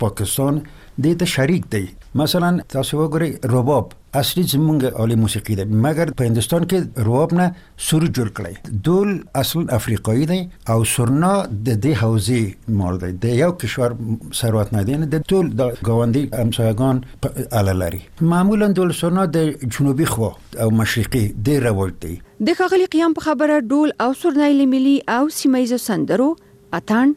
پاکستان دې ته شریک دی. مثلا تاسو وګورئ رباب اصلي زمونږ عالی موسیقي ده، مګر په هندستان کې رباب نه سور جوړ کړی. دول اصل افریقایی دی او سرنا د دې حوزې مال دی. د یو کشور ثروت نه دی، د ټول د ګاونډي همسایگان اله لري. معمولا دول سرنا د جنوبي خوا او مشرقي ډېر رواج دی. د ښاغلي قیام په خبره ډول او سرنای له ملي او سیمایي سندرو، اتڼ،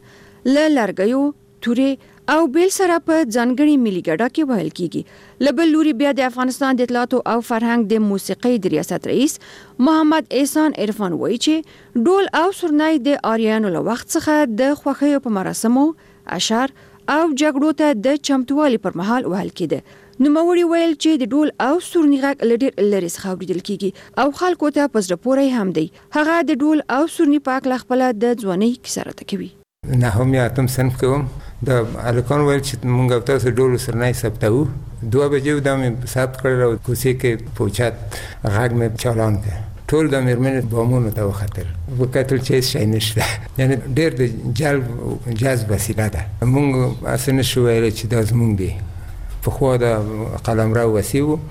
لرګیو، تورې او بیل سره په ځانګړي ملي ګډا کې ویل کیږي. لبل لوري بیا د افغانستان د اطلاعات او فرهنګ د موسیقي د ریاست رئیس محمد احسان عرفان وایي چې ډول او سرنای د آریانو له وخت څخه د خوښیو په مراسمو، اشعار او جګړو ته د چمتووالي پر مهال وهل کېده. نوموړي ویل چې د ډول او سورني غږ له ډېر لرې څخه اورېدل کیږي او خلکو ته په زړه پورې هم دی. هغه د ډول او سورني په هکله خپله د ځوانۍ کیسه راته کوي. نهم یا اتم صنف کې وم، د هلکان ویل چې مونږ او تاسو ډول سرنای ثبتوو. 2 بجې دا مې ثبت کړل او کوڅې کې پوچت غږ مې چالان کړ. ټول د مېرمنې بامونو ته وختل، وکتل چې هېڅ شی نشته. یعنې ډېر د جلب جذب وسیله ده. مونږ هسې نشو ویلی چې دا زمونږ دی. پخوا د قلمرو وسیع و،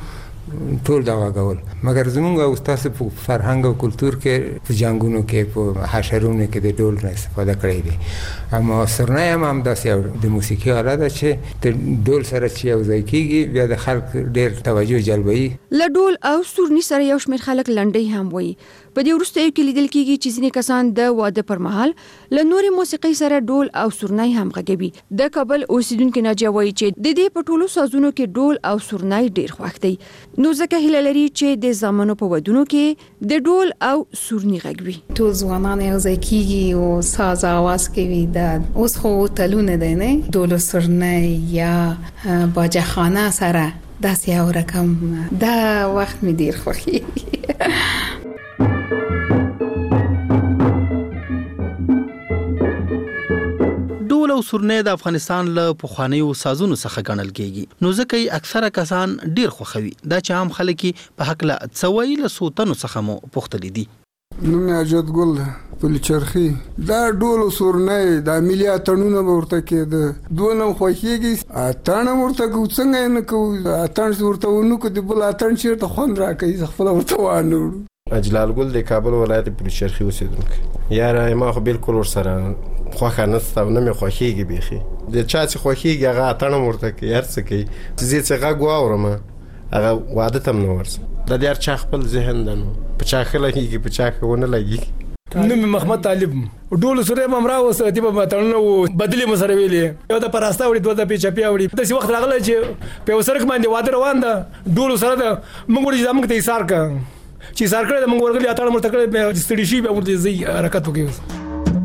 ټول دا غږول. مګر زمونږ او ستاسو په فرهنګ او کلتور کې په جنګونو کې په حشرونو کې د ډول نه استفاده کړی دی. اما سرنای هم همداسې یو د موسیقي آله ده چې د ډول سره چې یو ځای کېږي بیا د خلک ډېر توجه جلبوي. له ډول او سورني سره یو شمېر خلک لنډۍ هم وایي. په دې وروستیو کې لیدل کېږي چې ځینې کسان د واده پر مهال له نورې موسیقۍ سره ډول او سورنای هم غږوي. د کابل اوسیدونکي ناجیه وایي چې د دې په ټولو سازونو کې ډول او سورنای ډېر خوښ دی. نو ځکه هیله لري چې د زامنو په ودونو کې د ډول او سورني غږ وي. ټول ځوانان یو ځای کېږي او ساز اواز کوي. د اوس خو تلونه دی نه، ډول او سورنای یا باجخانه سره داسې یو رقم دا وخت مې ډېر خوښي. ډول او سورنی د افغانستان له پخوانیو سازونو څخه ګڼل کېږي، نو ځکه یې اکثره کسان ډیر خوښوي. دا چې عام خلک په هکله څه وایي له څو تنو څخه مو پوښتلي دي. نوم یې حاجت ګل پل چرخي. دا ډول او سورنی دا ملي اتڼونه به ورته کېده، دونه خوښېږي. اتڼ هم ورته کوو، څنګه یې نه کوو. اتڼ ورته ونه کړو، د بل اتڼ چېرته خوند راکوي، زه خپله ورته وانه وړو. اجلال ګل د کابل ولایت پل چرخي اوسېدونکی. یاره ما خو بالکل ورسره خوښه نشته او نه مې خوښېږي بیخي. د چا چې خوښېږي هغه اتڼ هم ورته کوي، هر څه کوي. چې زه چې غږ واورم هغه واده ته هم نه ورځم. د دې هر چا خپل ذهن ده، نو په چا ښه لګېږي په چا ښه ونه لګېږي. نوم محمد طالب. ډول سره هم راوسته دی په اتڼونه بدلې مو سره ویلې. یو د پراسته وړي، دوه د پیچپیا وړي. داسې وخت راغلی چې په یو سړک باندې واده روان ده، ډول سره ده. موږ وړي چې موږ ته ایثار کړه چې ایثار کړی ده، موږ ورغلي اتڼ ورته کړی، ستړي شي بیا ورته ځي حرکت وکړي.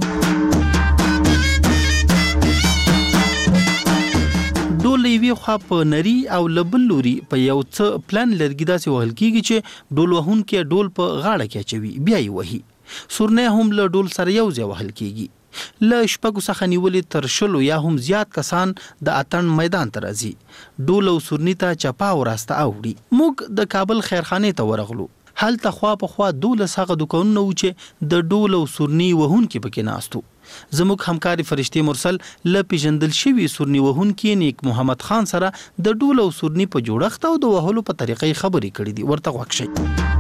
ډول یوې خوا په نري او له بل لوري په یو څه پلان لرګي داسې وهل کېږي چې ډول وهونکی ډول په غاړه کې اچوي بیا یې وهي. سورنی هم له ډول سره یو ځای وهل کېږي. له شپږو څخه نیولې تر 100 یا هم زیات کسان د اتڼ میدان ته راځي. ډول او سورني ته چپا او راسته اوړي. موږ د کابل خیرخانې ته ورغلو. هلته خوا په خوا 12 هغه دوکانونه و چې د ډول او سورني وهونکي پکې ناستو. زموږ همکاري فرشتي مرسل له پیژندل شوي سورني وهونکي نیک محمد خان سره د ډول او سورني په جوړښت او د وهلو په طریقې خبرې کړې دي. ورته غوږ شئ.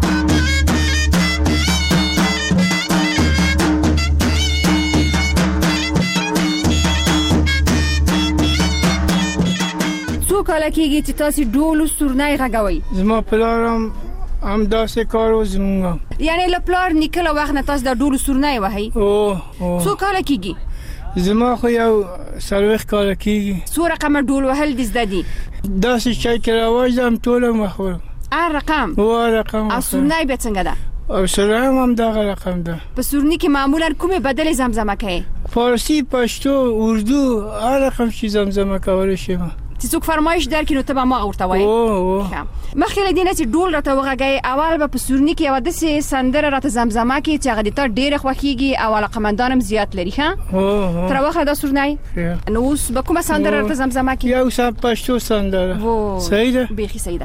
څو کاله کېږي چې تاسو ډول او سورني غږوئ؟ زما پلار هم داسې کار و زمونږ. یعنې له پلار نیکه له وخت نه تاسو د ډول او سورني وهئ؟ څو کاله کېږي؟ زما خو یو 40 کاله کېږي. څو رقمه ډول وهل دې زده دي؟ داسې شی چې رواج ده هم ټوله مخورم. هر رقم؟ رقم. او سورني بیا څنګه ده؟ او سورني هم دغه رقم ده. په سورني کې معمولا کومې بدلې زمزمه کوي؟ فارسی، پښتو، اردو، هر رقم چې زمزمه کولی شم. چې څوک فرمایش درکړي نو ته به ما ورته وایې. مخکې له دې نه چې ډول راته وغږوې، اول به په سورني کې یوه داسې سندره راته زمزمه کړي چې هغه د تا ډېره خوښېږي او علاقمندان هم زیات لري. ښه تر واخله دا سورني. نو اوس به کومه سندره راته زمزمه کړي؟ یو پښتو سندره. صحیح ده؟ بیخي صحیح ده.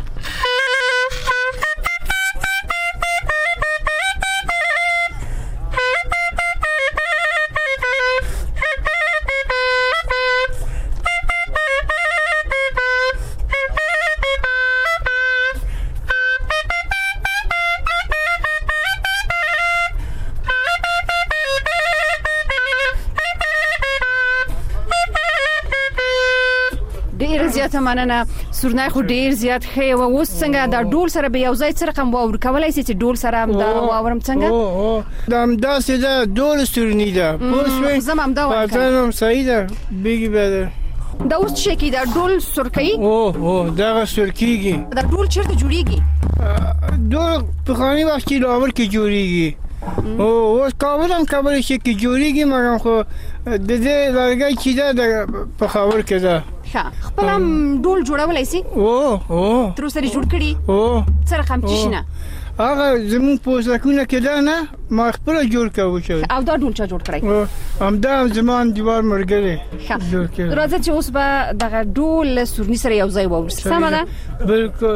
ډیر زیاته مننه سورنای خو ډیر زیات ښه او اوس څنګه دا ډول سره به یو ځای سره کوم واور کولای شي چې ډول سره دا واورم څنګه دا داسې دا ډول سورنی ده پوه زمام دا وکړم پاتنم صحیح ده بیګي به دا اوس چې کی دا ډول سرکې دا سرکېږي دا ډول چیرته جوړیږي ډول په خاني وخت کې لاور کې جوړیږي اوس کابل هم کابل شي کې جوړیږي مګر خو د دې لارګي چې دا په خاور کې ده خپل هم ډول جوړولای شي تر اوسه جوړ کړي سره کوم چې نه هغه زمون پوسټکونه کې ده نه ما خپل جوړ کاوه او دا ډول چا جوړ کړی هم دا زمان دیوار مرګلې جوړ کړی راځه چې اوس به دغه ډول سورني سره یو ځای وورس سمه ده بالکل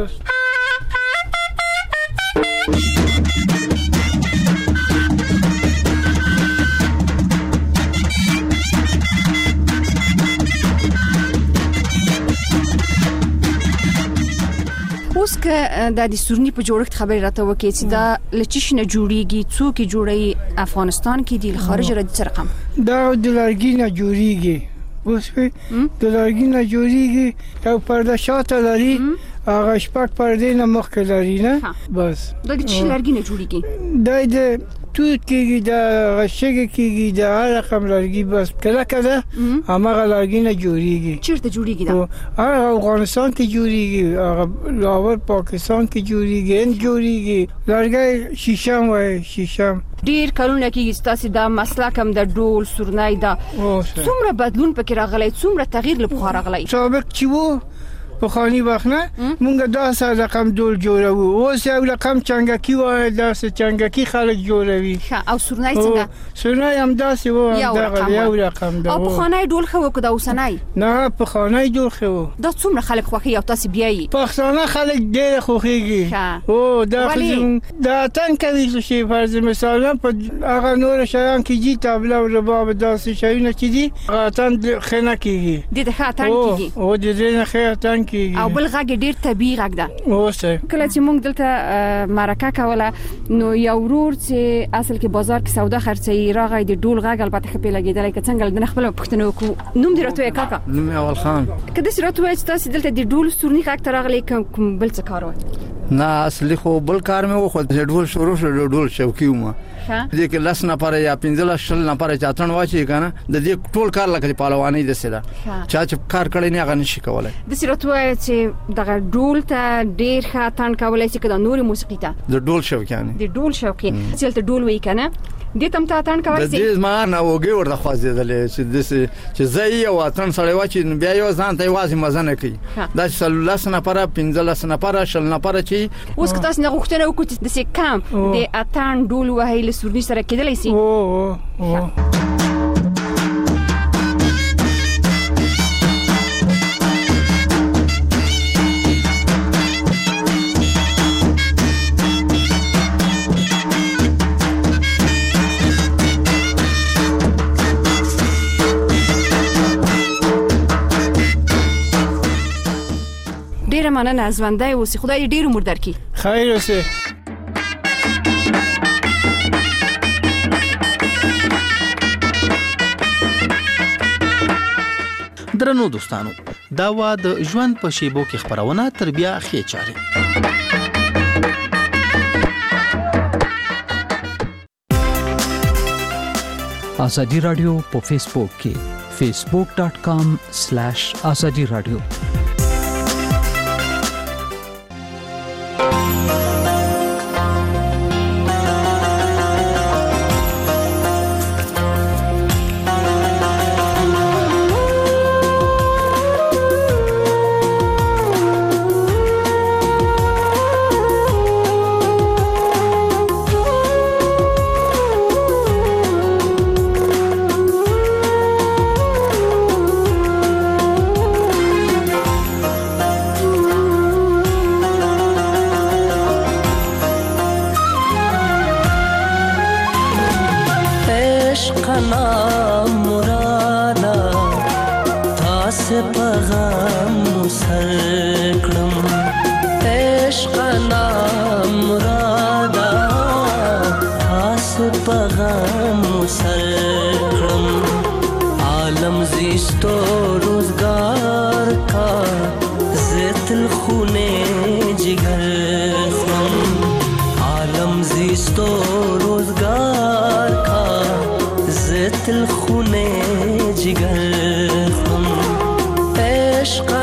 اوس که د سورني په جوړښت خبرې راته وکړي چې دا لچشنه جوړیږي څوک جوړي افغانستان کې دی خارج را دي رقم دا د لرګي نه جوړیږي اوس د لرګي نه جوړیږي او پرده شاته لري هغه شپږ پردې نه مخکې لري نه بس دا د چی لرګي نه جوړیږي دا د توت کېږي دا غشګ کېږي دا هر رقم لرګي بس کله کله هغه لرګي نه جوړیږي چیرته جوړیږي دا هغه افغانستان کې جوړیږي هغه لاور پاکستان کې جوړیږي ان جوړیږي لرګي شیشم وای شیشم ډیر کلونه کېږي تاسو دا مسله کوم د ډول سورنای دا څومره بدلون پکې راغلی څومره تغییر لپاره راغلی سابق چې وو په خاني وخت نه مونږ دا سره رقم ډول جوړو اوس یو رقم چنګکی وای دا سه چنګکی خلک جوړوي او سورنای څنګه سورنای هم داسې وو دا یو رقم دا او په خاني ډول خو کدا اوسنای نه په خاني ډول خو دا څومره خلک خوخي او تاسو بیاي په خانه خلک ډېر خوخيږي او دا دا تن کوي چې فرض مثلا په هغه نور شیان کې جی تابلو او رباب داسې شیونه چې دي غاتن خنه کیږي د خاتن کیږي او د دې نه خاتن او بل غږ ډیر طبيعي غږ ده اوسه کله چې موږ دلته مرکه کوله نو یو ورور چې اصل کې بازار کې سودا خرڅي راغی د ډول غږ البته خپل لګیدل کې څنګه د خپل پښتنو کو نوم دی راته کاکا نوم اول خان کله چې راته چې تاسو دلته د ډول سورني غږ ترغلي کوم بل څه کار وای نه اصلي خو بل کار مې وخت د ډول شروع شو ډول شوکیوم دې کې لاس نه پاره یا 15 شل نه پاره چاتن واچي کنه د دې ټول کار لکه پهلواني د سره چا چې کار کړي نه غن شي کولای د سرتو چې دغه ډول ته ډیر خاتن کولای شي کله نور موسیقي ته د ډول شوکیانه د ډول شوکي چې ته ډول وای کنه دې تم ته اتان کولای شي د دې ما نه وګي ورته خوازیدل چې زئی او اتن سړی واچي بیا یو ځان ته وازي مزنه کوي دا لاس نه پاره 15 نه پاره شل نه پاره چی اوس که تاسو نه غوښتنه وکړئ د سې کام د اتان ډول وهیل سورني سره کېدلی شي ډیره مننه ژوندۍ اوسې خدای دې ډیر عمر درکړي خیر اوسې درنو دوستانو دا وا د ژوند په شیبو کې خبرونه تربیه خې چاري ازادي رادیو په فیسبوک کې facebook.com/azadi radio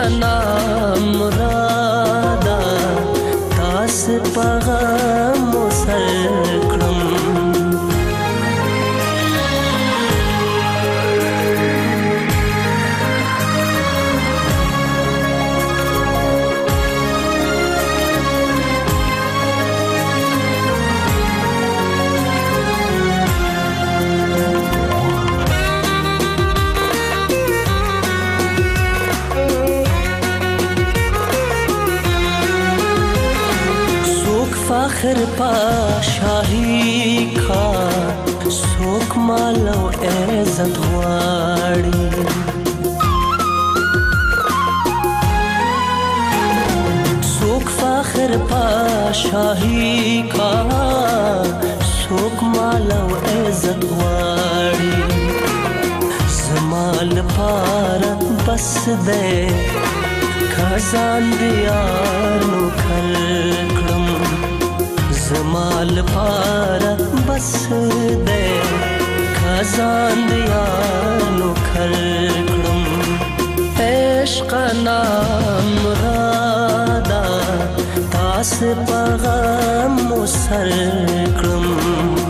نام رادا تاس پیغام سر کړم فخر پاشاهی کا سوک مالو عزت غواړي سوک فخر پاشاهی کا سوک مالو عزت غواړي زمال پار بس دے خزان دیار نو کړم زمال پار بس دے خزان دیانو کھرکڑم عشق نام رادا تاس پیغام سر کړم